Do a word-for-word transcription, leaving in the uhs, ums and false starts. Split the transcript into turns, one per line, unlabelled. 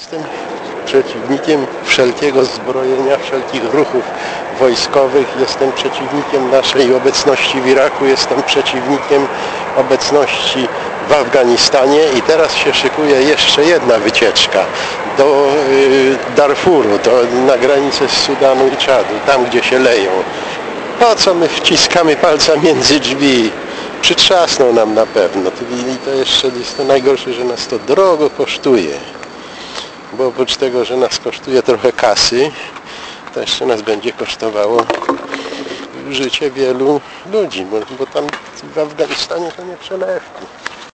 Jestem przeciwnikiem wszelkiego zbrojenia, wszelkich ruchów wojskowych. Jestem przeciwnikiem naszej obecności w Iraku. Jestem przeciwnikiem obecności w Afganistanie. I teraz się szykuje jeszcze jedna wycieczka do y, Darfuru, do, na granicę z Sudanu i Czadu, tam gdzie się leją. Po co my wciskamy palca między drzwi? Przytrzasną nam na pewno. I to jeszcze jest to najgorsze, że nas to drogo kosztuje. Bo oprócz tego, że nas kosztuje trochę kasy, to jeszcze nas będzie kosztowało życie wielu ludzi, bo, bo tam w Afganistanie to nie przelewki.